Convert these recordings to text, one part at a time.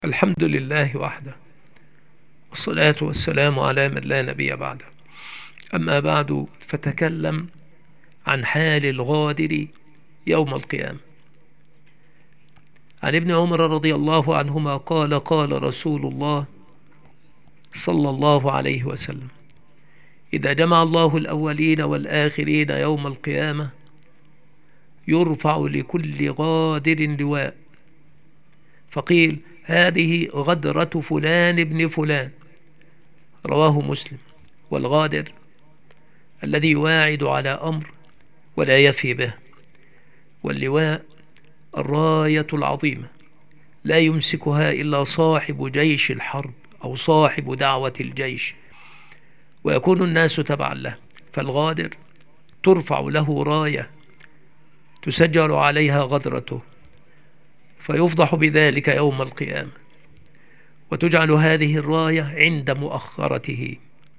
الحمد لله وحده، والصلاة والسلام على من لا نبي بعده. أما بعد، فتكلم عن حال الغادر يوم القيامة. عن ابن عمر رضي الله عنهما قال: قال رسول الله صلى الله عليه وسلم: إذا جمع الله الأولين والآخرين يوم القيامة يرفع لكل غادر لواء، فقيل: هذه غدرة فلان ابن فلان. رواه مسلم. والغادر الذي يواعد على أمر ولا يفي به. واللواء الراية العظيمة لا يمسكها إلا صاحب جيش الحرب أو صاحب دعوة الجيش، ويكون الناس تبعا له. فالغادر ترفع له راية تسجل عليها غدرته، فيفضح بذلك يوم القيامة، وتجعل هذه الراية عند مؤخرته.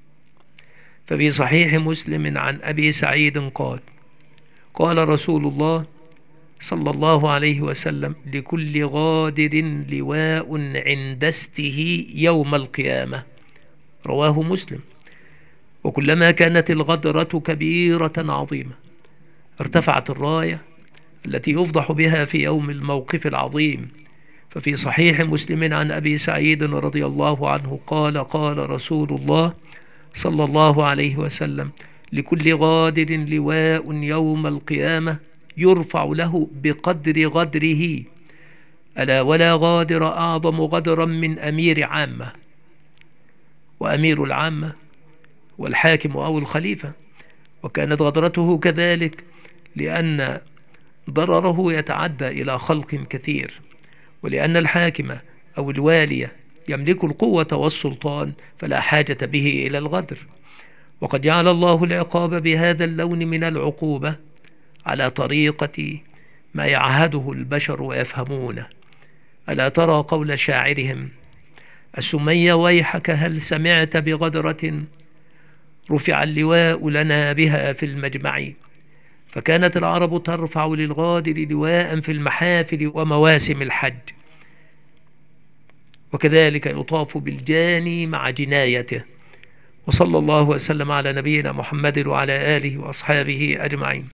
ففي صحيح مسلم عن أبي سعيد قال: قال رسول الله صلى الله عليه وسلم: لكل غادر لواء عند استه يوم القيامة. رواه مسلم. وكلما كانت الغدرة كبيرة عظيمة ارتفعت الراية التي يفضح بها في يوم الموقف العظيم. ففي صحيح مسلم عن أبي سعيد رضي الله عنه قال: قال رسول الله صلى الله عليه وسلم: لكل غادر لواء يوم القيامة يرفع له بقدر غدره، ألا ولا غادر أعظم غدرا من أمير عامة. وأمير العامة والحاكم أو الخليفة، وكانت غدرته كذلك لأن ضرره يتعدى إلى خلق كثير، ولأن الحاكم أو الوالي يملك القوة والسلطان فلا حاجة به إلى الغدر. وقد جعل الله العقاب بهذا اللون من العقوبة على طريقة ما يعهده البشر ويفهمونه. ألا ترى قول شاعرهم: السمي ويحك هل سمعت بغدرة رفع اللواء لنا بها في المجمع. فكانت العرب ترفع للغادر لواء في المحافل ومواسم الحج، وكذلك يطاف بالجاني مع جنايته. وصلى الله وسلم على نبينا محمد وعلى آله وأصحابه أجمعين.